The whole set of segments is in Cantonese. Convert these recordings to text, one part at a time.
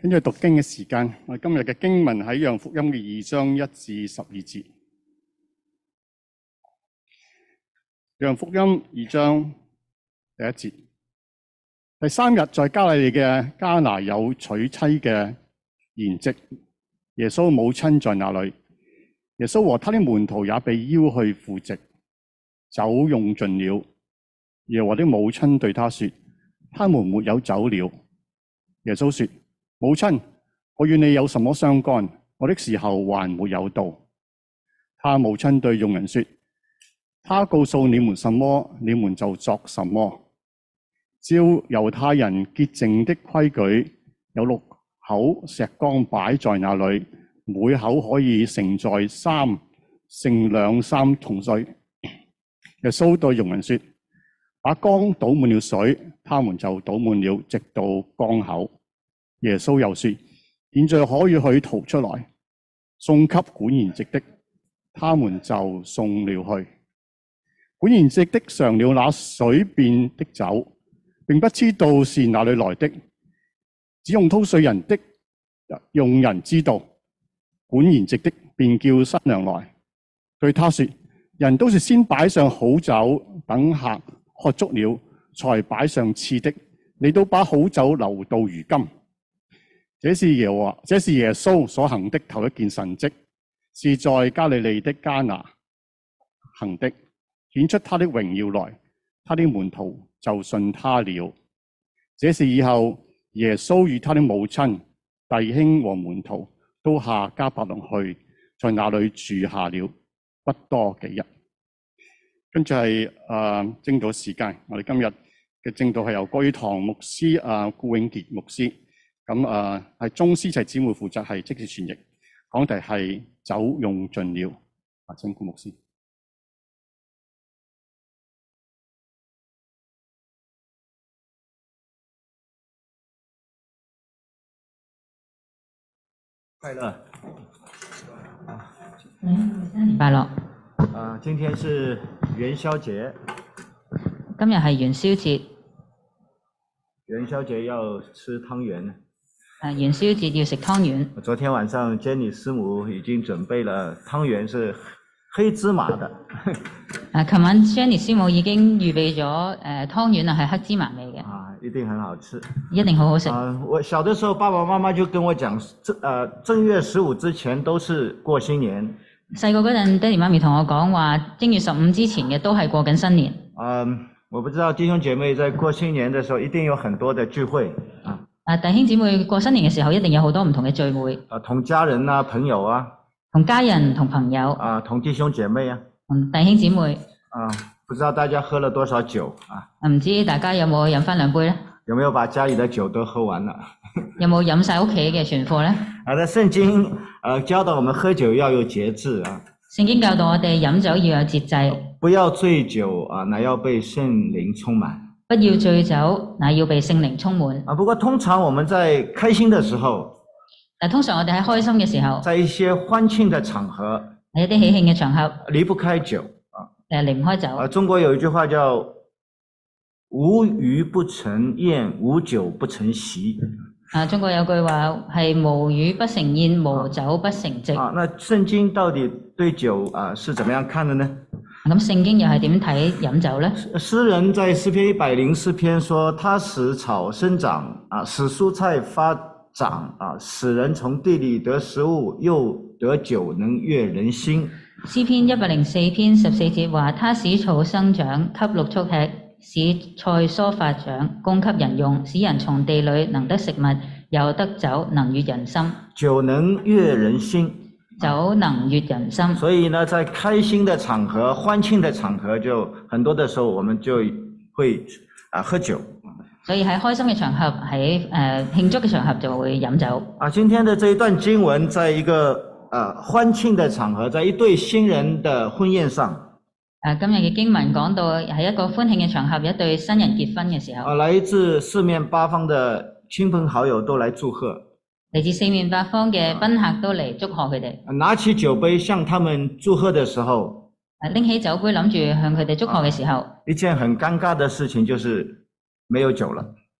跟住讀經嘅時間，我哋今日嘅經文喺《約翰福音》嘅2章1至12節。《約翰福音》2章第1節。第3日，在加利利嘅迦拿有娶妻嘅筵席，耶穌母親在那裏。耶穌和他的門徒也被邀去赴席，酒用盡了。耶和華的母親對他說：他們沒有酒了。耶穌說：母親，我與你有什麼相干？我的時候還沒有到。他母親對眾人說：他告訴你們什麼，你們就作什麼。照猶太人潔淨的規矩，有6口石缸擺在那裏，每口可以盛載盛兩三桶水。耶穌對眾人說：把缸倒滿了水，他們就倒滿了，直到缸口。耶穌又說：現在可以去掏出來，送給管筵席的。他們就送了去。管筵席的嘗了那水變的酒，並不知道是哪裏來的，只用湯稅人的用人知道。管筵席的便叫新娘來，對他說：人都是先擺上好酒，等客喝足了，才擺上次的，你都把好酒留到如今。這是耶穌所行的頭一件神蹟，是在加利利的迦拿行的，顯出他的榮耀來，他的門徒就信他了。這事以後，耶穌與他的母親、弟兄和門徒都下迦百農去，在那裏住下了不多幾日。跟住係證道時間，我哋今日嘅證道係由國語堂牧師顧永傑牧師，咁係宗師齊姊妹負責係即時傳譯，講題係酒用盡了。請顧牧師。 快樂！ 新年快樂！ 今天是元宵節。 今日係元宵節。 元宵節要吃湯圓。 元宵節要食湯圓。 昨天晚上 Jenny 師母已經準備了湯圓，是黑芝麻的。 琴晚 Jenny 師母已經預備咗湯圓係黑芝麻味嘅。 一定很好吃。 一定好好食。 我小的時候，爸爸媽媽就跟我講，正月15之前都是過新年。 細個嗰陣，爹哋媽咪同我講話，正月15之前嘅都係過緊新年。 我不知道弟兄姐妹在過新年的時候，一定有很多的聚會。 弟兄姊妹過新年嘅時候，一定有好多唔同嘅聚會。 同家人啊，朋友啊。 同家人、同朋友。 同弟兄姐妹啊。 同弟兄姊妹。 不知道大家喝了多少酒啊？ 唔知大家有冇飲翻2杯呢？ 有沒有把家裏的酒都喝完了？ 有冇飲晒屋企嘅全貨呢？ 那聖經教導我們喝酒要有節制啊。聖經教導我哋飲酒要有節制。 不要醉酒乃要被聖靈充滿。 不要醉酒，乃要被聖靈充滿。 不過通常我們在開心的時候， 通常我哋喺開心嘅時候， 在一些歡慶的場合， 喺一啲喜慶嘅場合， 離不開酒。 離唔開酒。 中國有一句話叫無魚不成宴，無酒不成席。 中國有句話係無魚不成宴，無酒不成席。 那聖經到底對酒是怎麼樣看的呢？ 咁聖經又係點睇飲酒呢？ 詩人在詩篇104篇說，他使草生長，使蔬菜發長，使人從地裏得食物，又得酒能悅人心。 詩篇104篇14節話，他使草生長，給六畜吃，使菜蔬發長，供給人用，使人從地裏能得食物，又得酒，能悅人心。 酒能悅人心。 酒能悅人心。 所以呢，在開心的場合、歡慶的場合，就很多的時候，我們就會喝酒。 所以喺開心嘅場合，喺慶祝嘅場合就會飲酒。 今天的這一段經文，在一個歡慶的場合，在一對新人的婚宴上。 今日嘅經文講到係一個歡慶嘅場合，一對新人結婚嘅時候。 來自四面八方的親朋好友都來祝賀。 嚟自四面八方嘅賓客都嚟祝賀佢哋。 拿起酒杯向他們祝賀的時候， 拎起酒杯諗住向佢哋祝賀嘅時候， 一件很尷尬的事情就是沒有酒了。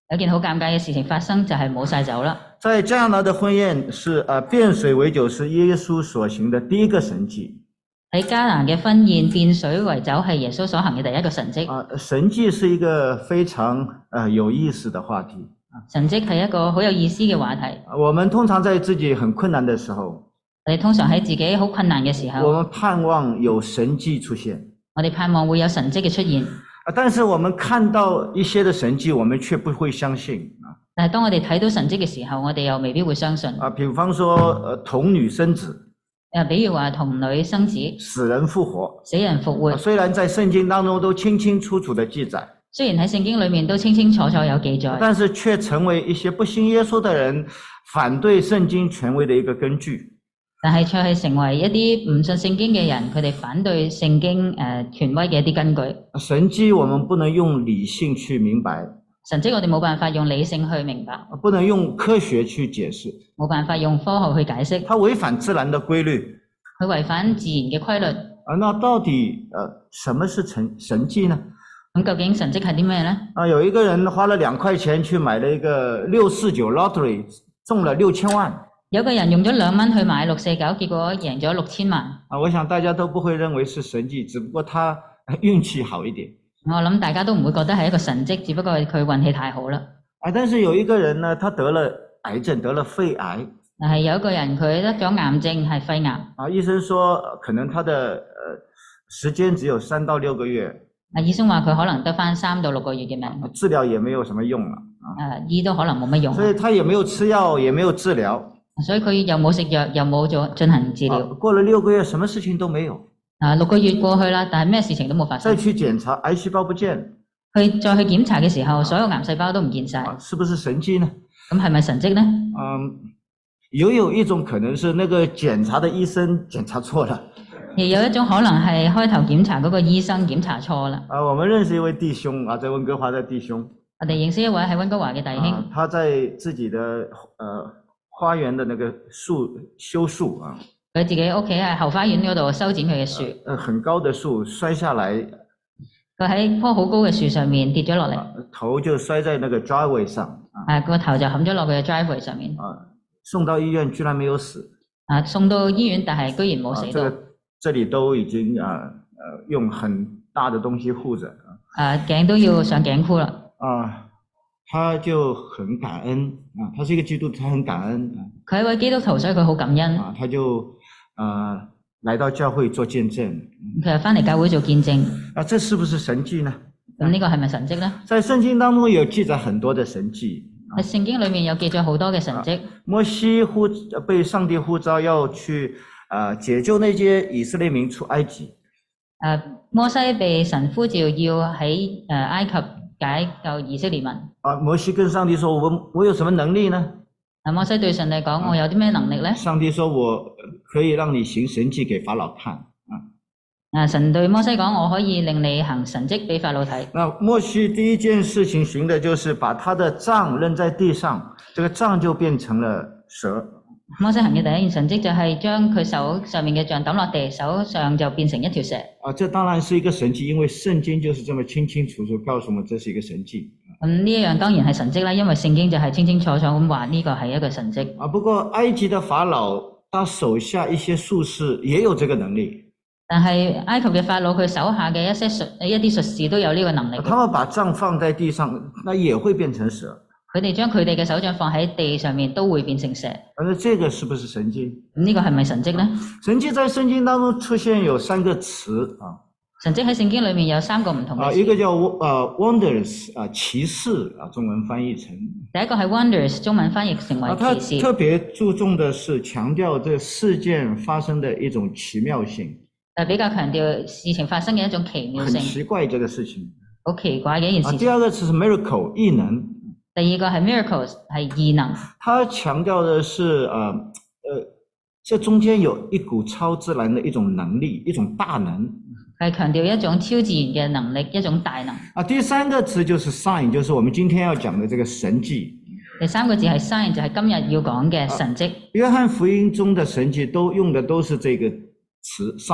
有件好尷尬嘅事情發生，就係冇晒酒啦。 在迦拿的婚宴是變水為酒，是耶穌所行的第一個神蹟。 喺迦拿嘅婚宴變水為酒係耶穌所行嘅第一個神蹟。 神蹟是一個非常有意思的話題。 神蹟係一個好有意思嘅話題。 我們通常在自己很困難的時候， 我哋通常喺自己好困難嘅時候， 我們盼望有神蹟出現。 我哋盼望會有神蹟嘅出現。 但是我們看到一些的神蹟，我們卻不會相信。 但係當我哋睇到神蹟嘅時候，我哋又未必會相信。 比方說童女生子。 比如話童女生子， 死人復活， 死人復活， 雖然在聖經當中都清清楚楚的記載， 雖然喺聖經裏面都清清楚楚有記載， 但是卻成為一些不信耶穌的人反對聖經權威的一個根據。 但係卻係成為一啲唔信聖經嘅人，佢哋反對聖經權威嘅一啲根據。 神蹟我們不能用理性去明白， 神蹟我哋冇辦法用理性去明白， 不能用科學去解釋， 冇辦法用科學去解釋， 它違反自然的規律， 佢違反自然嘅規律。 那到底什麼是神蹟呢？ 咁究竟神蹟係啲咩呢？ 有一個人花了2塊錢去買了一個649 lottery，中了6000萬。 有個人用咗2蚊去買649，結果贏咗6000萬。 我想大家都不會認為是神蹟，只不過他運氣好一點。 我諗大家都唔會覺得係一個神蹟，只不過佢運氣太好啦。 但是有一個人呢，他得了癌症，得了肺癌。 但係有一個人佢得咗癌症，係肺癌。 醫生說可能他的時間只有3到6個月。 醫生話佢可能得返3到6個月嘅命。 治療也沒有什麼用了。 醫都可能冇乜用。 所以他也沒有吃藥，也沒有治療。 所以佢又冇食藥，又冇進行治療。 過了6個月，什麼事情都沒有。 6個月過去啦，但係咩事情都冇發生。 再去檢查，癌細胞不見。 佢再去檢查嘅時候，所有癌細胞都唔見晒。 是不是神蹟呢？ 咁係咪神蹟呢？ 有一種可能是那個檢查的醫生檢查錯了。 亦有一種可能係開頭檢查嗰個醫生檢查錯啦。 我們認識一位弟兄在溫哥華的弟兄。 我哋認識一位喺溫哥華嘅弟兄。 他在自己的花園的那個樹修樹啊。 佢自己屋企喺後花園嗰度修剪佢嘅樹。 很高的樹摔下來。 佢喺棵好高嘅樹上面跌咗落嚟。 頭就摔在那個 driveway 上。 個頭就冚咗落佢嘅 driveway 上面。 送到醫院居然沒有死。 送到醫院，但係居然冇死到。 這裡都已經用很大的東西護着。 頸都要上頸箍啦。 他就很感恩他是一個基督徒，他很感恩。 佢係一位基督徒，所以佢好感恩。 他就來到教會做見證。 佢又返嚟教會做見證。 這是不是神蹟呢？ 咁呢個係咪神蹟呢？ 在聖經當中有記載很多的神蹟。 喺聖經裏面有記載好多嘅神蹟。 摩西被上帝呼召要去解救那些以色列民出埃及。 摩西被神呼召要喺埃及解救以色列民。 摩西跟上帝說：我有什麼能力呢？ 摩西對上帝講：我有啲咩能力呢？ 上帝說：我可以讓你行神蹟給法老看。 神對摩西講：我可以令你行神蹟俾法老睇。 摩西第一件事情行的就是把他的杖扔在地上，這個杖就變成了蛇。 摩西行嘅第一件神蹟就係將佢手上面嘅杖抌落地，手上就變成一條蛇。 這當然是一個神蹟，因為聖經就是這麼清清楚楚告訴我們這是一個神蹟。 呢一樣當然係神蹟啦，因為聖經就係清清楚楚咁話呢個係一個神蹟。 不過埃及的法老，他手下一些術士也有這個能力。 但係埃及嘅法老佢手下嘅一啲術士都有呢個能力。 他們把杖放在地上，那也會變成蛇。 佢哋將佢哋嘅手杖放喺地上面，都會變成蛇。 這個是不是神蹟？ 呢個係咪神蹟呢？ 神蹟在聖經當中出現有3個詞啊。 神蹟喺聖經裏面有3個唔同嘅詞。 一個叫wonders 奇事中文翻譯成。 第一個係 wonders， 中文翻譯成為奇事。 他特別注重的是強調這事件發生的一種奇妙性。 比較強調事情發生嘅一種奇妙性。 很奇怪這個事情。 好奇怪嘅一件事情。 第二個詞是 miracle 異能。 第二個係 miracles 係異能。他強調的是這中間有一股超自然的一種能力，一種大能。 係強調一種超自然嘅能力，一種大能。 第3個詞就是 sign， 就是我們今天要講的這個神蹟。 第3個字係 sign， 就係今日要講嘅神蹟。 約翰福音中的神蹟都用的都是這個詞 sign。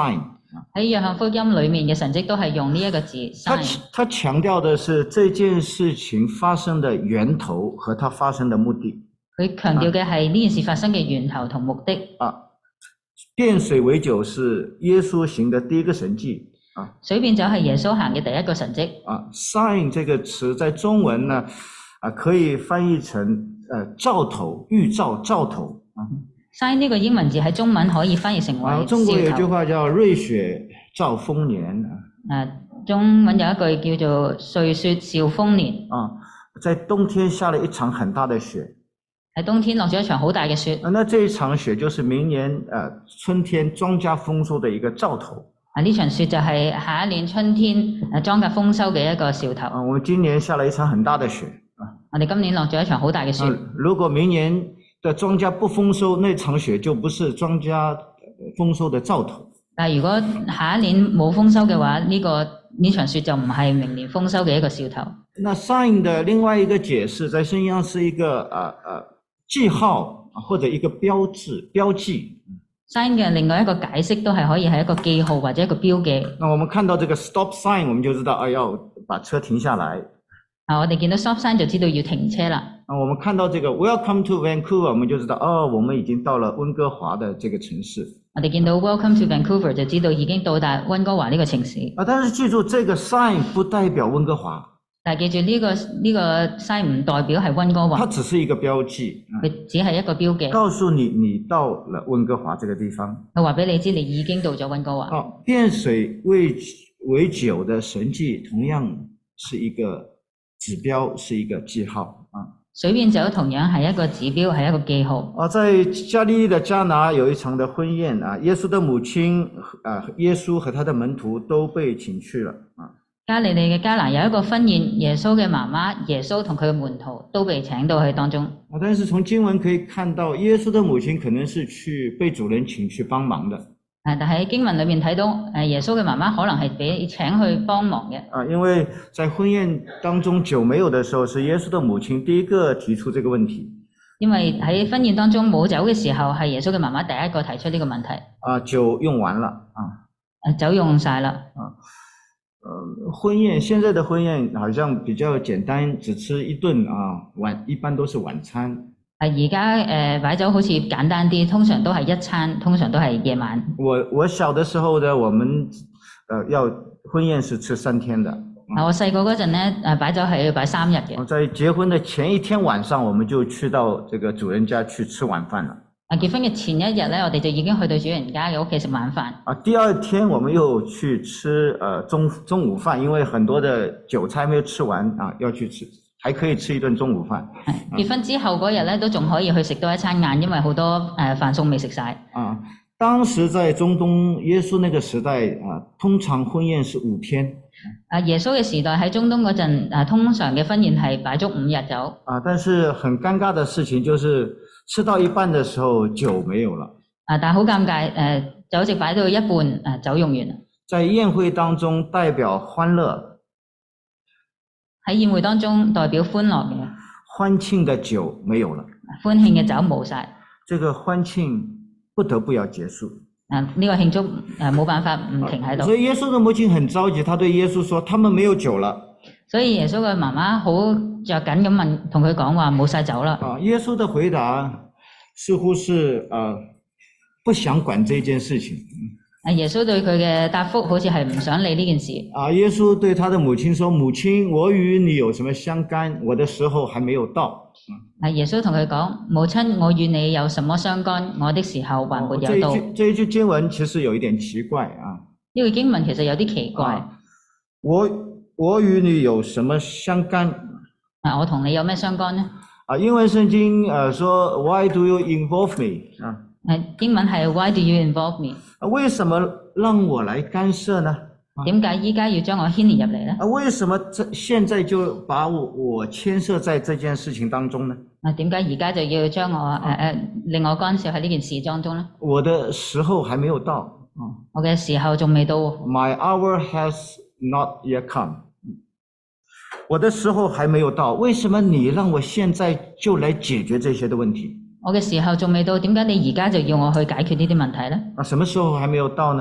喺約翰福音裏面嘅神蹟都係用呢一個字 sign。 他強調的是這件事情發生的源頭和它發生的目的。 佢強調嘅係呢件事發生嘅源頭同目的。 變水為酒是耶穌行的第一個神蹟。 水變酒係耶穌行嘅第一個神蹟。 sign 這個詞在中文呢，可以翻譯成兆頭、預兆、兆頭。 sign 呢個英文字喺中文可以翻譯成為中國有句話叫瑞雪兆豐年。 中文有一句叫做瑞雪兆豐年。 在冬天下了一場很大的雪。 喺冬天落咗一場好大嘅雪。 那這一場雪就是明年春天莊稼豐收的一個兆頭。 呢場雪就係下一年春天莊稼豐收嘅一個兆頭。 我們今年下了一場很大的雪。 我哋今年落咗一場好大嘅雪。 如果明年的莊稼不豐收，那場雪就不是莊稼豐收的兆頭。 但係如果下一年冇豐收嘅話，呢場雪就唔係明年豐收嘅一個兆頭。 那 sign 的另外一個解釋，在聖經上是一個記號或者一個標誌、標記。 sign 嘅另外一個解釋都係可以係一個記號或者一個標記。 那我們看到這個 stop sign， 我們就知道要把車停下來。 我哋見到 stop sign 就知道要停車啦。 我們看到這個 Welcome to Vancouver， 我們就知道我們已經到了溫哥華的這個城市。 我哋見到 Welcome to Vancouver 就知道已經到達溫哥華呢個城市。 但是記住，這個 sign 不代表溫哥華。 但係記住呢個 sign 唔代表係溫哥華。 它只是一個標記。 佢只係一個標記。 告訴你到了溫哥華這個地方。 佢話俾你知你已經到咗溫哥華。 變水為酒的神蹟同樣是一個指標，是一個記號。 水變酒同樣係一個指標，係一個記號。 在加利利的迦拿有一場的婚宴，耶穌的母親耶穌和他的門徒都被請去了。 加利利嘅迦拿有一個婚宴，耶穌嘅媽媽、耶穌同佢嘅門徒都被請到去當中。 但是從經文可以看到，耶穌的母親可能是被主人請去幫忙的。 但喺經文裏面睇到，耶穌嘅媽媽可能係被請去幫忙嘅。 因為在婚宴當中酒沒有的時候，是耶穌的母親第一個提出這個問題。 因為喺婚宴當中冇酒嘅時候，係耶穌嘅媽媽第一個提出呢個問題。酒用完了。酒用晒啦。 婚宴現在的婚宴好像比較簡單，只吃一頓一般都是晚餐。 而家擺酒好似簡單啲，通常都係一餐，通常都係夜晚。 我小的時候呢，我們婚宴是吃3天的。 我細個嗰陣呢，擺酒係要擺3日嘅。 在結婚的前一天晚上，我們就去到這個主人家去吃晚飯了。 結婚嘅前一日呢，我哋就已經去到主人家嘅屋企食晚飯。 第二天我們又去吃中午飯，因為很多的酒菜沒有吃完要去吃，還可以吃一頓中午飯。 結婚之後嗰日呢，都仲可以去食多一餐晏，因為好多飯餸未食晒。 當時在中東耶穌那個時代通常婚宴是5天。 耶穌嘅時代喺中東嗰陣通常嘅婚宴係擺足5日酒。 但是很尷尬的事情就是吃到一半的時候酒沒有了。 但係好尷尬，酒席擺到一半，酒用完啦。 在宴會當中代表歡樂。 喺宴會當中代表歡樂嘅。 歡慶的酒沒有了。 歡慶嘅酒冇晒。 這個歡慶不得不要結束。 呢個慶祝冇辦法唔停喺度。 所以耶穌的母親很着急，他對耶穌說：他們沒有酒了。 所以耶穌嘅媽媽好着緊咁同佢講話冇晒酒啦。 耶穌的回答似乎是不想管這件事情。 耶穌對佢嘅答覆好似係唔想理呢件事。 耶穌對他的母親說：母親，我與你有什麼相干？我的時候還沒有到。 耶穌同佢講：母親，我與你有什麼相干？我的時候還沒有到。 這一句經文其實有一點奇怪呢句經文其實有啲奇怪。 我與你有什麼相干？ 我同你有咩相干呢？ 英文聖經說 Why do you involve me？ 英文係 Why do you involve me？ 為什麼讓我來干涉呢？ 點解依家要將我牽連入嚟呢？ 為什麼現在就把我牽涉在這件事情當中呢？ 點解而家就要將我令我干涉喺呢件事當中呢？ 我的時候還沒有到。 我嘅時候仲未到。 My hour has not yet come。我的時候還沒有到，為什麼你讓我現在就來解決這些的問題？ 我嘅時候仲未到，點解你而家就要我去解決呢啲問題呢？ 什麼時候還沒有到呢？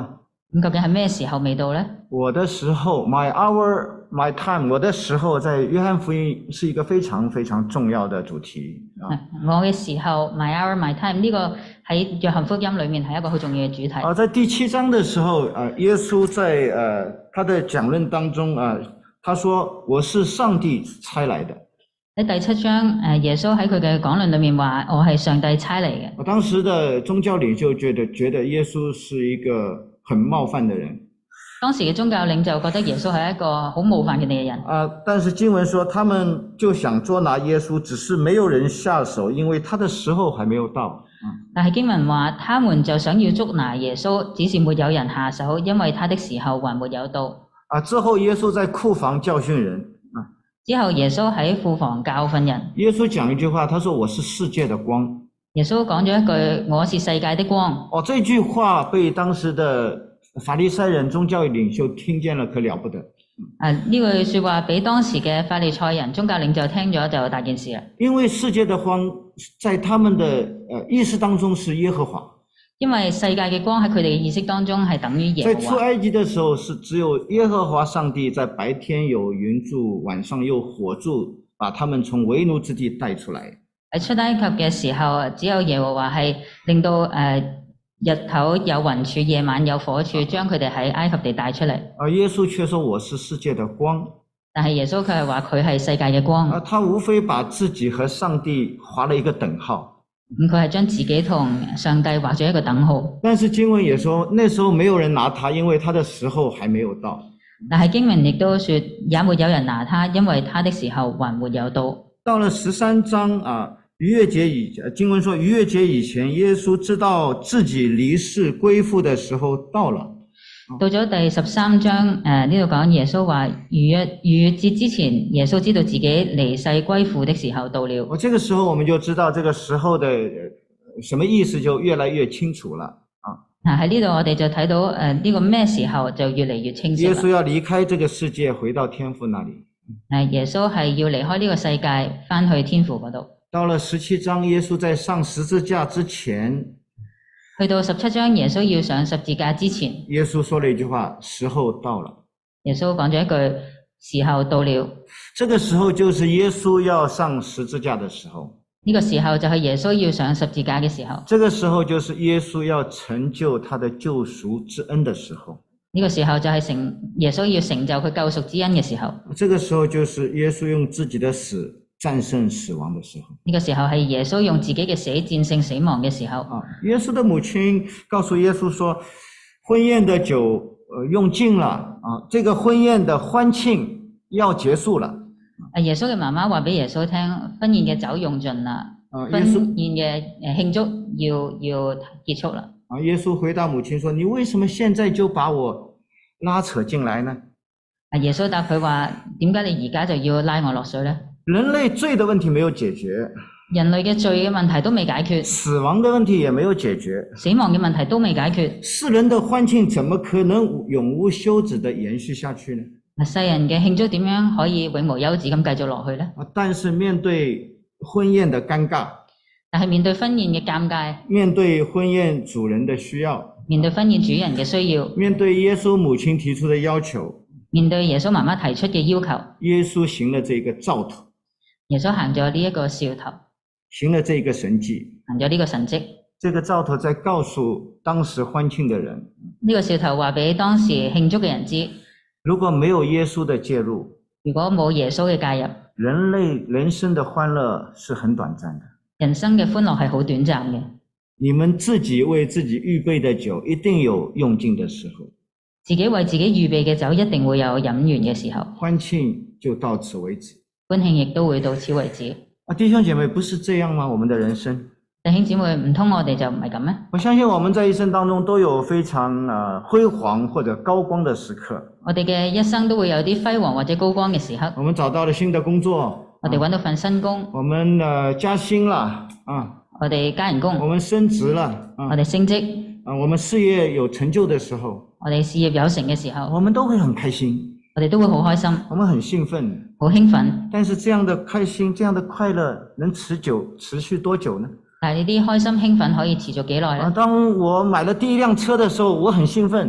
咁究竟係咩時候未到呢？ 我的時候 ，my hour, my time， 我的時候在約翰福音是一個非常非常重要的主題啊。 我嘅時候 ，my hour, my time 呢個喺約翰福音裏面係一個好重要嘅主題。 在第7章的時候，耶穌在他的講論當中他說我是上帝差來的。 喺第7章，耶穌喺佢嘅講論裏面話：我係上帝差嚟嘅。 當時的宗教領袖覺得耶穌是一個很冒犯的人。 當時嘅宗教領袖覺得耶穌係一個好冒犯佢哋嘅人。 但是經文說，他們就想捉拿耶穌，只是沒有人下手，因為他的時候還沒有到。 但係經文話，他們就想要捉拿耶穌，只是沒有人下手，因為他的時候還沒有到。 之後耶穌在庫房教訓人。 之後耶穌喺庫房教訓人。 耶穌講一句話，他說我是世界的光。耶穌講咗一句我是世界的光。 這句話被當時的法利賽人宗教領袖聽見了，可了不得。 呢句說話俾當時嘅法利賽人宗教領袖聽咗就大件事啦。 因為世界的光在他們的意識當中是耶和華。 因為世界嘅光喺佢哋嘅意識當中係等於耶和華。 在出埃及的時候是只有耶和華上帝在白天有雲柱，晚上有火柱，把他們從為奴之地帶出來。 喺出埃及嘅時候，只有耶和華係令到日頭有雲柱，夜晚有火柱，將佢哋喺埃及地帶出嚟。 而耶穌卻說我是世界的光。 但係耶穌佢係話佢係世界嘅光。 他無非把自己和上帝劃了一個等號。 佢係將自己同上帝畫咗一個等號。 但是經文也說，那時候沒有人拿他，因為他的時候還沒有到。 但係經文亦都說，也沒有人拿他，因為他的時候還沒有到。 到了13章逾越節經文說逾越節以前，耶穌知道自己離世歸父的時候到了。 到咗第13章，呢度講耶穌話逾越節之前，耶穌知道自己離世歸父的時候到了。 這個時候我們就知道這個時候的什麼意思就越來越清楚了。 喺呢度我哋就睇到呢個咩時候就越嚟越清晰。 耶穌要離開這個世界，回到天父那裡。 耶穌係要離開呢個世界，返去天父嗰度。 到了17章，耶穌在上十字架之前， 去到17章，耶穌要上十字架之前， 耶穌說了一句話：時候到了。 耶穌講咗一句：時候到了。 這個時候就是耶穌要上十字架的時候。 呢個時候就係耶穌要上十字架嘅時候。 這個時候就是耶穌要成就他的救贖之恩的時候。 呢個時候就係耶穌要成就佢救贖之恩嘅時候。 這個時候就是耶穌用自己的死戰勝死亡的時候。 呢個時候係耶穌用自己嘅死戰勝死亡嘅時候。 耶穌的母親告訴耶穌說，婚宴的酒用盡了，這個婚宴的歡慶要結束了。 耶穌嘅媽媽話俾耶穌聽，婚宴嘅酒用盡啦，婚宴嘅慶祝要結束啦。 耶穌回答母親說，你為什麼現在就把我拉扯進來呢？ 耶穌答佢話，點解你而家就要拉我落水呢？ 人類罪的問題沒有解決， 人類嘅罪嘅問題都未解決， 死亡的問題也沒有解決， 死亡嘅問題都未解決， 世人的歡慶怎麼可能永無休止地延續下去呢？ 世人嘅慶祝點樣可以永無休止咁繼續落去呢？ 但是面對婚宴的尷尬， 但係面對婚宴嘅尷尬， 面對婚宴主人的需要， 面對婚宴主人嘅需要， 面對耶穌母親提出的要求， 面對耶穌媽媽提出嘅要求， 耶穌行了這個兆頭， 耶穌行咗呢一個兆頭， 行了這個神蹟， 行咗呢個神蹟。 這個兆頭在告訴當時歡慶的人， 呢個兆頭話俾當時慶祝嘅人知， 如果沒有耶穌的介入， 如果冇耶穌嘅介入， 人生的歡樂是很短暫的， 人生嘅歡樂係好短暫嘅。 你們自己為自己預備的酒一定有用盡的時候， 自己為自己預備嘅酒一定會有飲完嘅時候， 歡慶就到此為止， 歡慶亦都會到此為止。 弟兄姐妹，不是這樣嗎？我們的人生， 弟兄姊妹，唔通我哋就唔係咁咩？ 我相信我們在一生當中都有非常輝煌或者高光的時刻。 我哋嘅一生都會有啲輝煌或者高光嘅時刻。 我們找到了新的工作， 我哋揾到份新工， 我們加薪了我哋加人工， 我們升職了， 我哋升職， 我們事業有成就的時候， 我哋事業有成嘅時候， 我們都會很開心， 我哋都會好開心， 我們很興奮， 好興奮。 但是這樣的開心，這樣的快樂能持續多久呢？ 但係呢啲開心興奮可以持續幾耐呢？ 當我買了第一輛車的時候，我很興奮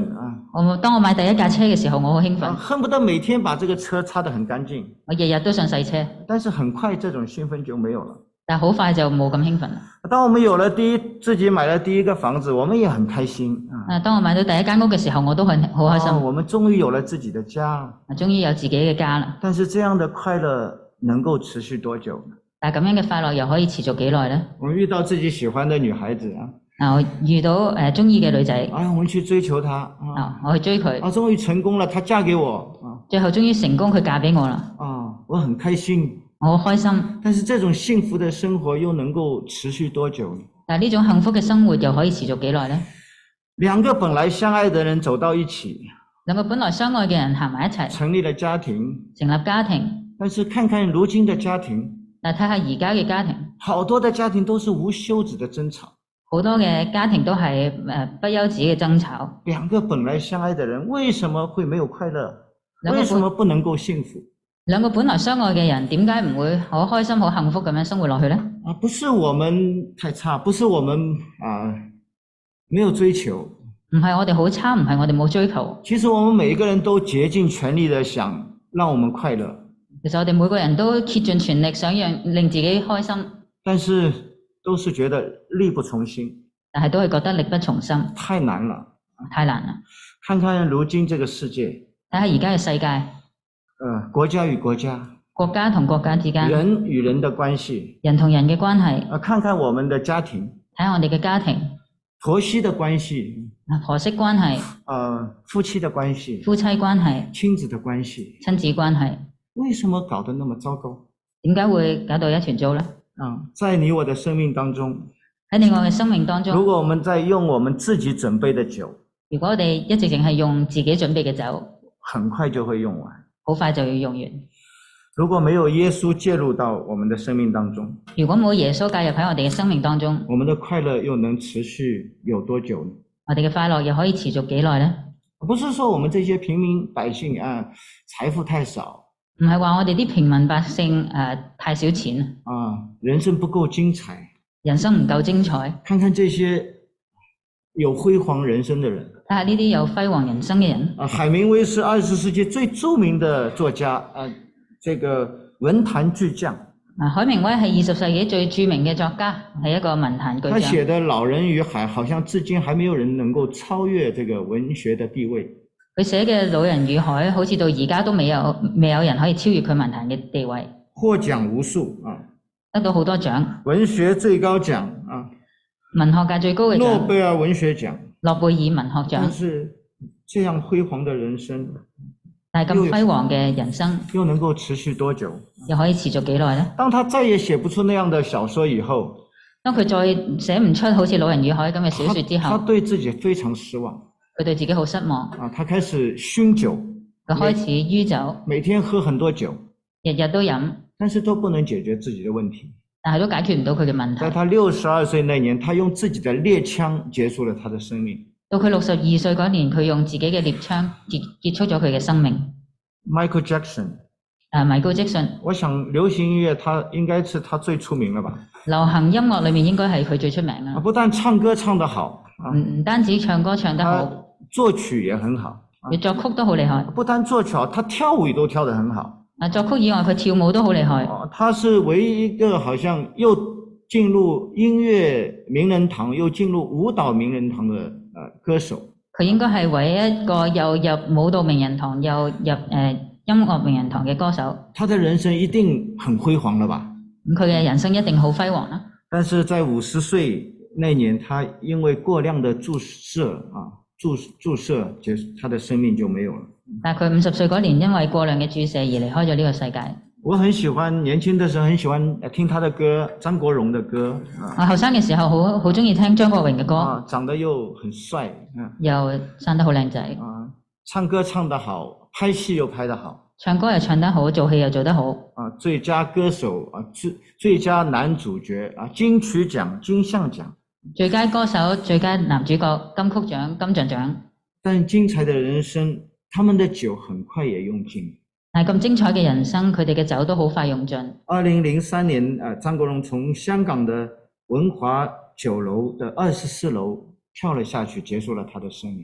當我買第一架車嘅時候，我好興奮， 恨不得每天把這個車擦得很乾淨。 我日日都想洗車， 但是很快這種興奮就沒有了。 但係好快就冇咁興奮啦。 當我們有了自己買了第一個房子，我們也很開心啊。 當我買到第一間屋嘅時候，我都好開心。 我們終於有了自己的家， 終於有自己嘅家啦。 但是這樣的快樂能夠持續多久呢？ 但係咁樣嘅快樂又可以持續幾耐呢？ 我們遇到自己喜歡的女孩子啊， 我遇到中意嘅女仔， 我們去追求她我去追佢， 終於成功了，她嫁給我最後終於成功，佢嫁俾我啦。 我很開心， 我好開心。 但是這種幸福的生活又能夠持續多久呢？ 但係呢種幸福嘅生活又可以持續幾耐呢？ 兩個本來相愛的人走到一起， 兩個本來相愛嘅人行埋一齊， 成立了家庭， 成立家庭。 但是看看如今的家庭， 但睇下而家嘅家庭， 好多的家庭都是無休止的爭吵， 好多嘅家庭都係不休止嘅爭吵。 兩個本來相愛的人為什麼會沒有快樂？為什麼不能夠幸福？ 兩個本來相愛嘅人點解唔會好開心好幸福咁樣生活落去呢？ 不是我們太差，不是我們沒有追求， 唔係我哋好差，唔係我哋冇追求。 其實我們每一個人都竭盡全力的想讓我們快樂。 其實我哋每個人都竭盡全力想令自己開心， 但是都是覺得力不從心， 但係都係覺得力不從心， 太難了， 太難啦。 看看如今這個世界， 睇下而家嘅世界， 國家與國家， 國家同國家之間， 人與人的關係， 人同人嘅關係， 看看我們的家庭， 睇下我哋嘅家庭， 婆媳的關係， 婆媳關係， 夫妻的關係， 夫妻關係， 親子的關係， 親子關係。 為什麼搞得那麼糟糕？ 點解會搞到一團糟呢？ 在你我的生命當中， 喺你我嘅生命當中， 如果我們在用我們自己準備的酒， 如果我哋一直淨係用自己準備嘅酒， 很快就會用完， 好快就要用完。 如果沒有耶穌介入到我們的生命當中， 如果冇耶穌介入喺我哋嘅生命當中， 我們的快樂又能持續有多久呢？ 我哋嘅快樂又可以持續幾耐呢？ 不是說我們這些平民百姓財富太少， 唔係話我哋啲平民百姓太少錢人生不夠精彩， 人生唔夠精彩。 看看這些有輝煌人生的人， 睇下呢啲有輝煌人生嘅人。 海明威是20世紀最著名的作家，這個文壇巨匠。 海明威係20世紀最著名嘅作家，係一個文壇巨匠。 他寫的《老人與海》好像至今還沒有人能夠超越這個文學的地位。 佢寫嘅《老人與海》好似到而家都未有人可以超越佢文壇嘅地位。 獲獎無數得到好多獎。 文學最高獎文學界最高嘅獎。 諾貝爾文學獎。 諾貝爾文學獎。 但是這樣輝煌的人生， 但係咁輝煌嘅人生又能夠持續多久？ 又可以持續幾耐呢？ 當他再也寫不出那樣的小說以後， 當佢再寫唔出好似《老人與海》咁嘅小說之後， 他對自己非常失望。 佢對自己好失望。 他開始酗酒。 佢開始酗酒。 每天喝很多酒。 日日都飲。 但是都不能解決自己的問題。 但係都解決唔到佢嘅問題。 在他62歲那年，他用自己的獵槍結束了他的生命。 到佢62歲嗰年，佢用自己嘅獵槍結束咗佢嘅生命。 Michael Jackson。 米高積遜。 我想流行音樂，他應該是他最出名了吧？ 流行音樂裏面應該係佢最出名啦。 不但唱歌唱得好， 唔單止唱歌唱得好， 作曲也很好， 作曲都好厲害。 不但作曲好，他跳舞都跳得很好。 作曲以外，佢跳舞都好厲害。 他是唯一一個好像又進入音樂名人堂，又進入舞蹈名人堂的歌手。佢應該係唯一一個又入舞蹈名人堂，又入音樂名人堂嘅歌手。 他的人生一定很輝煌了吧？ 佢嘅人生一定好輝煌啦。 但是在50歲那年，他因為過量的注射，他的生命就沒有了。 但係佢50歲嗰年因為過量嘅注射而離開咗呢個世界。 我很喜歡年輕的時候很喜歡聽他的歌，張國榮的歌。 我後生嘅時候好中意聽張國榮嘅歌。 長得又很帥， 又生得好靚仔。 唱歌唱得好，拍戲又拍得好。 唱歌又唱得好，做戲又做得好。 最佳歌手最佳男主角金曲獎、金像獎。 最佳歌手、最佳男主角、金曲獎、金像獎。 但精彩的人生，他們的酒很快也用盡。 但係咁精彩嘅人生，佢哋嘅酒都好快用盡。 2003年，張國榮從香港的文華酒樓的24樓跳了下去，結束了他的生命。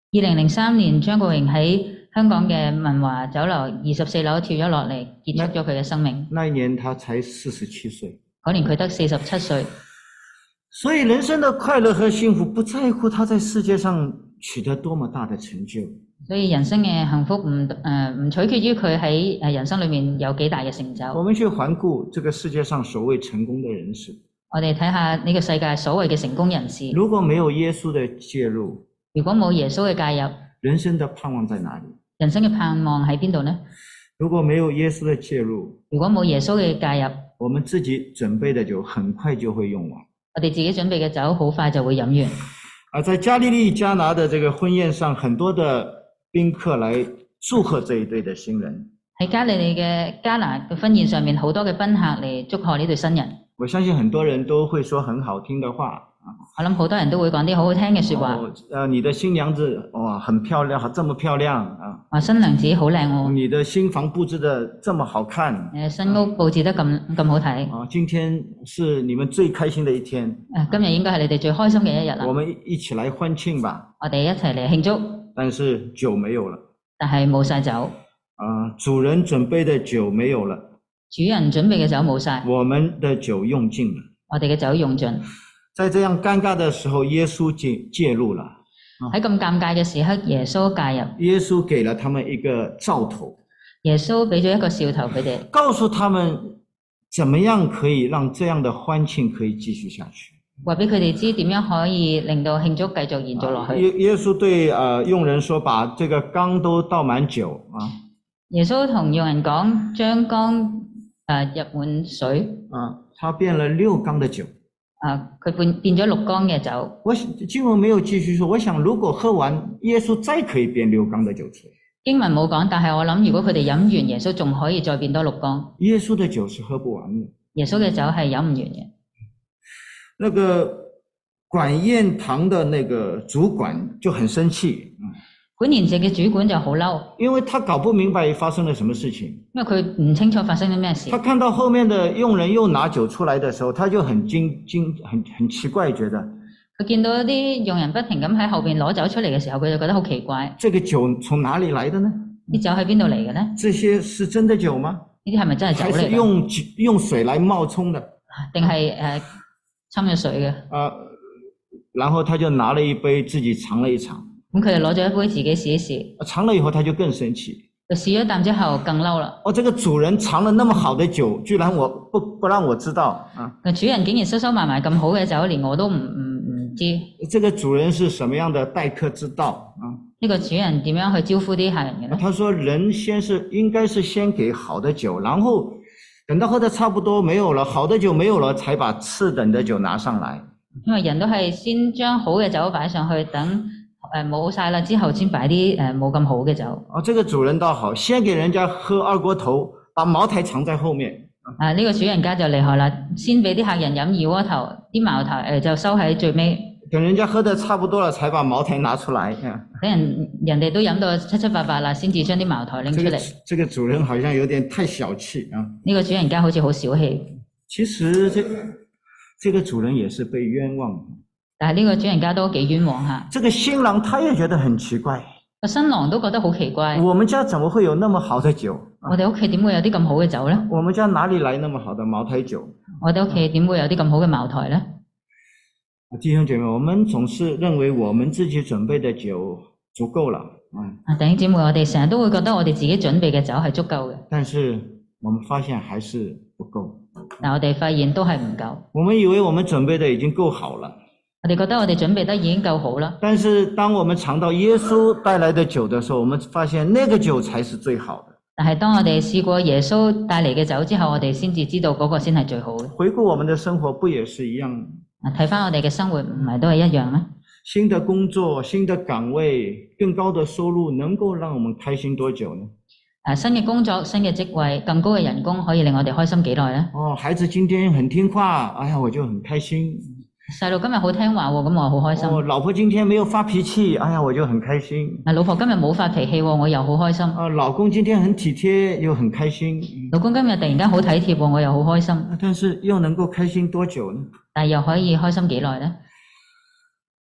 2003年，張國榮喺香港嘅文華酒樓24樓跳咗落嚟，結束咗佢嘅生命。 那一年他才47歲。 嗰年佢得47歲。 所以人生的快樂和幸福不在乎他在世界上取得多麼大的成就。 所以人生嘅幸福唔取決於佢喺人生裏面有幾大嘅成就。 我們去環顧這個世界上所謂成功的人士， 我哋睇下呢個世界所謂嘅成功人士， 如果沒有耶穌的介入， 如果冇耶穌嘅介入， 人生的盼望在哪裡？ 人生嘅盼望喺邊度呢？ 如果沒有耶穌的介入， 如果冇耶穌嘅介入， 我們自己準備的酒很快就會用完。 我哋自己準備嘅酒好快就會飲完。 而在加利利迦拿的這個婚宴上，很多的賓客來祝賀這一對的新人。 喺加利利嘅迦拿嘅婚宴上面，好多嘅賓客嚟祝賀呢對新人。 我相信很多人都會說很好聽的話。 我諗好多人都會講啲好好聽嘅說話。 你的新娘子哇，很漂亮，這麼漂亮啊！ 話新娘子好靚喎。 你的新房布置得這麼好看。 新屋布置得咁好睇。 啊，今天是你們最開心的一天。 今日應該係你哋最開心嘅一日啦。 我們一起來歡慶吧。 我哋一齊嚟慶祝。 但是酒沒有了。 但係冇晒酒。 主人準備的酒沒有了。 主人準備嘅酒冇晒。 我們的酒用盡了。 我哋嘅酒用盡。 在這樣尷尬的時候，耶穌介入了。 喺咁尷尬嘅時刻，耶穌介入。 耶穌給了他們一個兆頭。 耶穌俾咗一個兆頭佢哋， 告訴他們怎麼樣可以讓這樣的歡慶可以繼續下去。 話俾佢哋知點樣可以令到慶祝繼續延續落去。 耶穌對傭人說：把這個缸都倒滿酒啊。 耶穌同傭人講：將缸入滿水。 他變了6缸的酒。 佢變咗6缸嘅酒。 經文沒有繼續說，我想如果喝完，耶穌再可以變6缸的酒出來。 經文冇講，但係我諗如果佢哋飲完，耶穌仲可以再變多6缸。 耶穌的酒是喝不完的。 耶穌嘅酒係飲唔完嘅。 那個管宴堂的那個主管就很生氣。 管筵席嘅主管就好嬲， 因為他搞不明白發生了什麼事情。 因為佢唔清楚發生咗咩事。 他看到後面的傭人又拿酒出來的時候，他就很奇怪，覺得佢見到啲傭人不停咁喺後邊攞酒出嚟嘅時候，佢就覺得好奇怪。 這個酒從哪裡來的呢？ 啲酒喺邊度嚟嘅呢？ 這些是真的酒嗎？ 呢啲係咪真係酒嚟？ 還是用水來冒充的？ 定係摻咗水嘅？ 然後他就拿了一杯自己嘗了一嘗。 咁佢就攞咗一杯自己試一試。 嘗了以後他就更生氣。 就試咗啖之後更嬲啦。 這個主人嘗了那麼好的酒，居然我不讓我知道啊！ 主人竟然收收埋埋咁好嘅酒，連我都唔知。 這個主人是什麼樣的待客之道啊？ 呢個主人點樣去招呼啲客人嘅呢？ 他說人應該是先給好的酒，然後等到喝得差不多沒有了，好的酒沒有了，才把次等的酒拿上來。 因為人都係先將好嘅酒擺上去，等冇晒啦之後先擺啲冇咁好嘅酒。 這個主人倒好，先給人家喝二鍋頭，把茅台藏在後面。 呢個主人家就厲害啦，先俾啲客人飲二鍋頭，啲茅台就收喺最尾。 等人家喝得差不多了，才把茅台拿出來。 等人哋都飲到七七八八啦，先至將啲茅台拎出嚟。 這個主人好像有點太小氣啊！ 呢個主人家好似好小氣。 其實這個主人也是被冤枉。 但係呢個主人家都幾冤枉下。 這個新郎他也覺得很奇怪。 新郎都覺得好奇怪。 我們家怎麼會有那麼好的酒？ 我哋屋企點會有啲咁好嘅酒呢？ 我們家哪裡來那麼好的茅台酒？ 我哋屋企點會有啲咁好嘅茅台呢？ 弟兄姐妹，我們總是認為我們自己準備的酒足夠了。 弟兄姊妹，我哋成日都會覺得我哋自己準備嘅酒係足夠嘅。 但是我們發現還是不夠。 但我哋發現都係唔夠。 我們以為我們準備的已經夠好了。 我哋覺得我哋準備得已經夠好啦。 但是當我們嘗到耶穌帶來的酒的時候，我們發現那個酒才是最好的。 但係當我哋試過耶穌帶嚟嘅酒之後，我哋先至知道嗰個先係最好嘅。 回顧我們的生活不也是一樣？ 睇返我哋嘅生活唔係都係一樣咩？ 新的工作、新的崗位、更高的收入，能夠讓我們開心多久呢？ 新嘅工作、新嘅職位、更高嘅人工，可以令我哋開心幾耐呢？ 孩子今天很聽話，哎呀，我就很開心。 細路今日好聽話喎，咁我好開心。 老婆今天沒有發脾氣，哎呀，我就很開心。 老婆今日冇發脾氣喎，我又好開心。 老公今天很體貼，又很開心。 老公今日突然間好體貼喎，我又好開心。 但是又能夠開心多久呢？ 但又可以開心幾耐呢？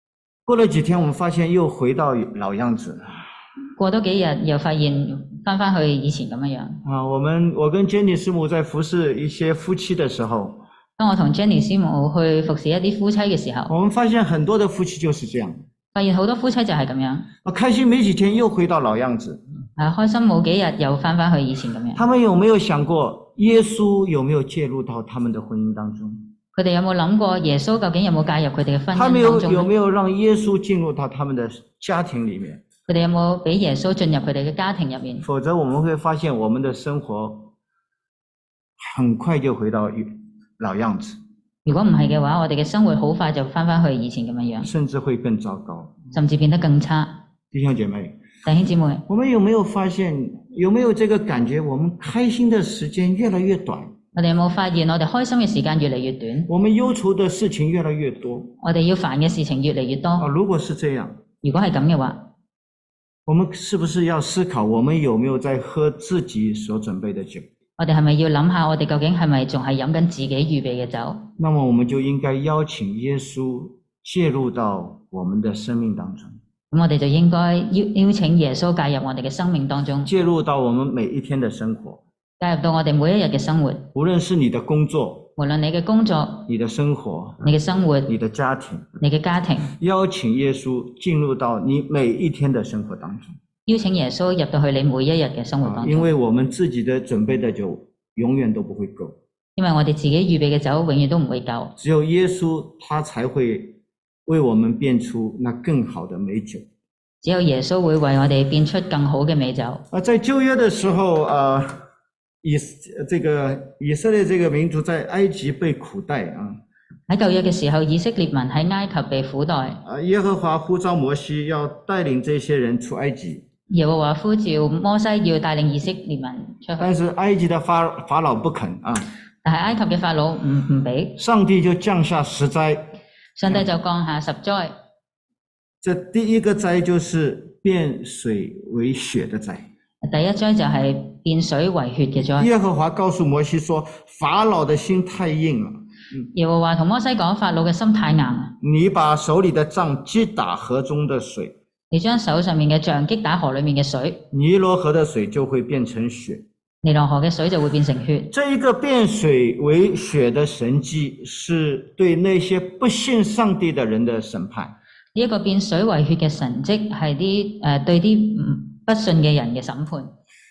過了幾天，我們發現又回到老樣子。 過多幾日又發現返去以前咁樣。 我跟 Jenny 師母在服侍一些夫妻的時候， 當我同 Jenny 師母去服侍一啲夫妻嘅時候， 我們發現很多的夫妻就是這樣， 發現好多夫妻就係咁樣。 開心沒幾天又回到老樣子。 開心冇幾日又返去以前咁樣。 他們有沒有想過耶穌有沒有介入到他們的婚姻當中？ 佢哋有冇諗過耶穌究竟有冇介入佢哋嘅婚姻當中？ 他們有沒有讓耶穌進入到他們的家庭裏面？ 佢哋有冇俾耶穌進入佢哋嘅家庭入面？ 否則我們會發現我們的生活很快就回到老樣子。 如果唔係嘅話，我哋嘅生活好快就返去以前咁樣， 甚至會更糟糕， 甚至變得更差。 弟兄姐妹，我們有沒有發現，有沒有這個感覺，我們開心的時間越來越短？ 我哋有冇發現我哋開心嘅時間越嚟越短？ 我們憂愁的事情越來越多， 我哋要煩嘅事情越嚟越多。 如果是這樣， 如果係咁嘅話， 我們是不是要思考，我們有沒有在喝自己所準備的酒？ 我哋係咪要諗下，我哋究竟係咪仲係飲緊自己預備嘅酒？ 那麼我們就應該邀請耶穌介入到我們的生命當中。 咁我哋就應該邀請耶穌介入我哋嘅生命當中， 介入到我們每一天的生活， 介入到我哋每一日嘅生活。 無論是你的工作， 無論你嘅工作、 你的生活、 你嘅生活、 你的家庭、 你嘅家庭， 邀請耶穌進入到你每一天的生活當中。 邀請耶穌入到去你每一日嘅生活當中。 因為我們自己的準備的酒永遠都不會夠， 因為我哋自己預備嘅酒永遠都唔會夠。 只有耶穌他才會為我們變出那更好的美酒。 只有耶穌會為我哋變出更好嘅美酒。 在舊約的時候，以色列這個民族在埃及被苦待啊。 喺舊約嘅時候，以色列民喺埃及被苦待。 耶和華呼召摩西要帶領這些人出埃及。 耶和華呼召摩西要帶領以色列民出去。 但是埃及的法老不肯啊。 但係埃及嘅法老唔俾。 上帝就降下10災。 上帝就降下10災。 這第一個災就是變水為血的災。 第一災就係變水為血嘅災。 耶和華告訴摩西說，法老的心太硬了。 耶和華同摩西講，法老嘅心太硬了。 你把手裏的杖擊打河中的水。 你將手上面嘅杖擊打河裏面嘅水。 尼羅河的水就會變成血。 尼羅河嘅水就會變成血。 這一個變水為血的神蹟，是對那些不信上帝的人的審判。 呢一個變水為血嘅神蹟係對啲不信嘅人嘅審判。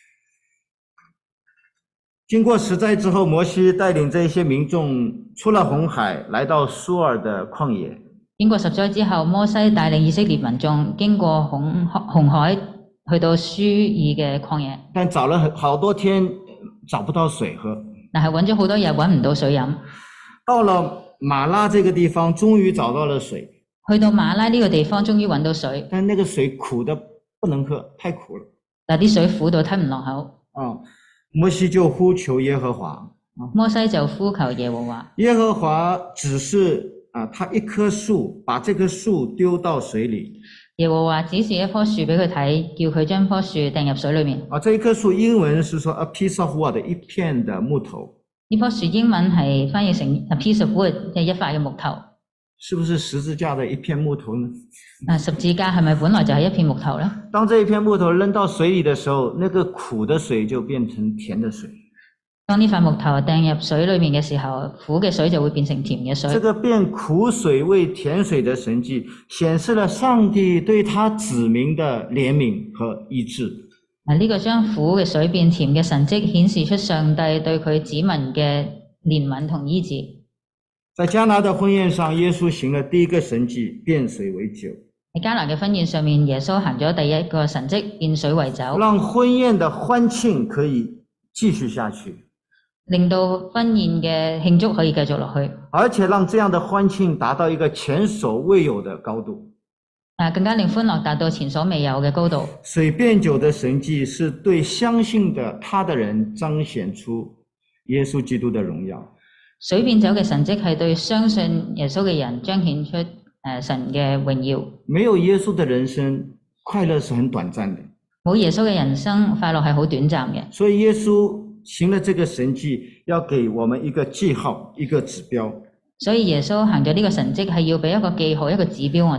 經過10災之後，摩西帶領這些民眾出了紅海，來到蘇爾的曠野。 經過10災之後，摩西帶領以色列民眾經過紅海去到蘇爾嘅曠野。 但找了好多天找不到水喝。 但係揾咗好多日揾唔到水飲。 到了馬拉這個地方，終於找到了水。 去到馬拉呢個地方，終於揾到水。 但那個水苦得不能喝，太苦了。 但啲水苦到吞唔落口。 摩西就呼求耶和華。 摩西就呼求耶和華。 耶和華指示他一棵樹，把這棵樹丟到水裏。 耶和華指示一棵樹俾佢睇，叫佢將棵樹掟入水裏面。 這一棵樹英文是說 a piece of wood， 一片的木頭。 呢棵樹英文係翻譯成 a piece of wood， 即係一塊嘅木頭。 是不是十字架的一片木頭呢？ 十字架係咪本來就係一片木頭呢？ 當這一片木頭扔到水裏的時候，那個苦的水就變成甜的水。 當呢塊木頭掟入水裏面嘅時候，苦嘅水就會變成甜嘅水。 這個變苦水為甜水的神蹟，顯示了上帝對他子民的憐憫和醫治。 呢個將苦嘅水變甜嘅神蹟，顯示出上帝對佢子民嘅憐憫同醫治。 在迦拿的婚宴上，耶穌行了第一個神蹟，變水為酒。 喺迦拿嘅婚宴上面，耶穌行咗第一個神蹟，變水為酒， 讓婚宴的歡慶可以繼續下去， 令到婚宴嘅慶祝可以繼續落去， 而且讓這樣的歡慶達到一個前所未有的高度。 更加令歡樂達到前所未有嘅高度。 水變酒的神蹟是對相信的他的人彰顯出耶穌基督的榮耀。 水變酒嘅神蹟係對相信耶穌嘅人彰顯出神嘅榮耀。 沒有耶穌的人生，快樂是很短暫的。 冇耶穌嘅人生，快樂係好短暫嘅。 所以耶穌行了這個神蹟，要給我們一個記號，一個指標。 所以耶穌行咗呢個神蹟，係要俾一個記號，一個指標我哋。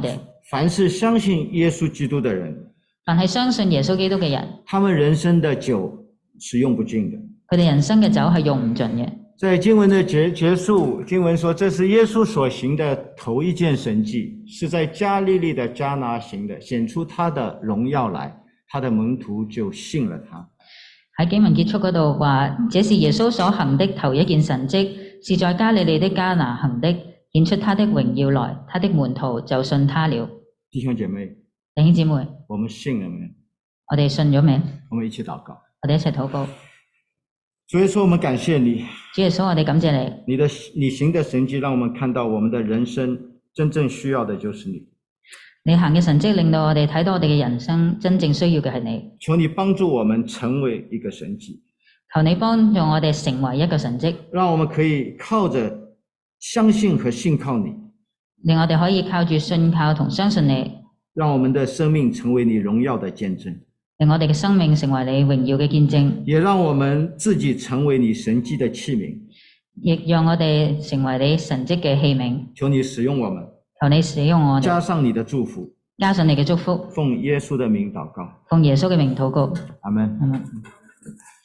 凡是相信耶稣基督的人， 凡係相信耶穌基督嘅人， 他们人生的酒是用不尽的。 佢哋人生嘅酒係用唔盡嘅。 在经文的结束，经文说这是耶稣所行的头一件神迹，是在加利利的迦拿行的，顯出他的榮耀來，他的門徒就信了他。 喺經文結束嗰度話，這是耶穌所行的頭一件神蹟，是在加利利的迦拿行的，顯出他的榮耀來，他的門徒就信他了。 弟兄姐妹， 弟兄姊妹， 我們信了沒？ 我哋信咗未？ 我們一起禱告。 我哋一齊禱告。 主耶穌，我們感謝你， 主耶穌，我哋感謝你。 你行的神蹟，讓我們看到我們的人生真正需要的就是你。 你行嘅神蹟令到我哋睇到我哋嘅人生真正需要嘅係你。 求你幫助我們成為一個神蹟。 求你幫助我哋成為一個神蹟， 讓我們可以靠着相信和信靠你， 令我哋可以靠住信靠同相信你， 讓我們的生命成為你榮耀的見證， 令我哋嘅生命成為你榮耀嘅見證， 也讓我們自己成為你神蹟的器皿， 亦讓我哋成為你神蹟嘅器皿。 求你使用我們， 求你使用我哋， 加上你的祝福， 加上你嘅祝福， 奉耶穌的名禱告， 奉耶穌嘅名禱告。 阿們。 阿們。